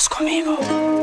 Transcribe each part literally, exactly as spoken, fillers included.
Faz comigo.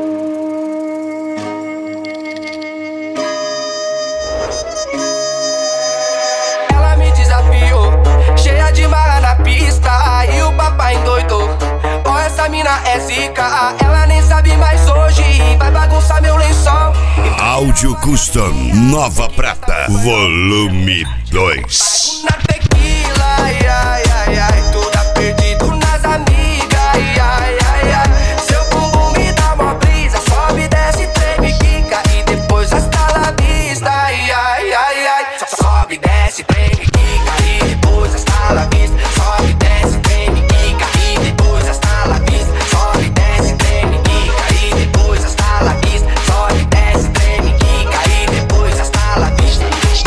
Ela me desafiou, cheia de marra na pista, e o papai endoidou. Ó, essa mina é zica, ela nem sabe mais hoje, vai bagunçar meu lençol. Áudio Custom Nova Prata, volume dois. Na tequila, ai, ai, ai, ai, toda perdido nas amigas, ai, ai, ai, ai. Seu bumbum me dá uma brisa, sobe, desce, treme, quica, e depois hasta la vista, ai, ai, ai, ai. Sobe, desce, treme, quica, e depois hasta la vista. Sobe, desce, treme, quica, e depois hasta la vista. Sobe, desce, treme, quica, e depois hasta la vista. Sobe, desce, treme, quica, e depois hasta la vista.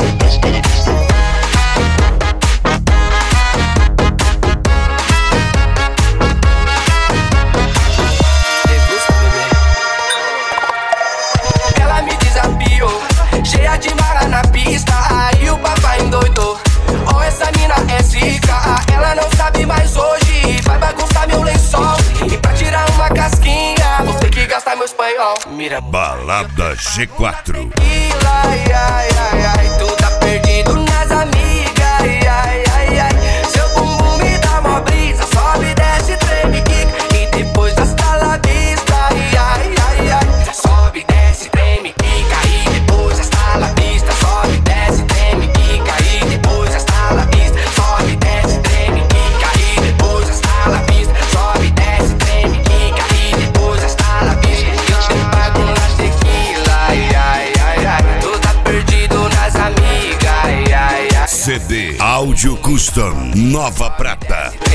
Ela me desafiou, cheia de marra na pista, aí o papai endoidou. Ó, essa mina é zica, ela não sabe mais hoje, vai bagunçar meu lençol. E pra tirar uma casquinha, vou ter que gastar meu espanhol. Mira, Balada G quatro. ai, ai, ai, ai, tu tá perdido nas amigas, ai, ai, ai, ai. Seu bumbum me dá mó brisa, sobe, desce, treme, quica, e depois hasta la vista, ai, ai, ai, ai. Sobe, desce, treme, quica, e depois hasta la vista. Sobe, desce, treme, quica, e depois hasta la vista. Sobe, desce, treme, quica, e depois hasta la vista. Sobe, desce, treme, quica, e depois hasta la vista. Eu te pago na tequila, ai, ai, ai, ai. Tu tá perdido nas amigas, ai, ai, ai. C D Áudio Custom Nova Prata.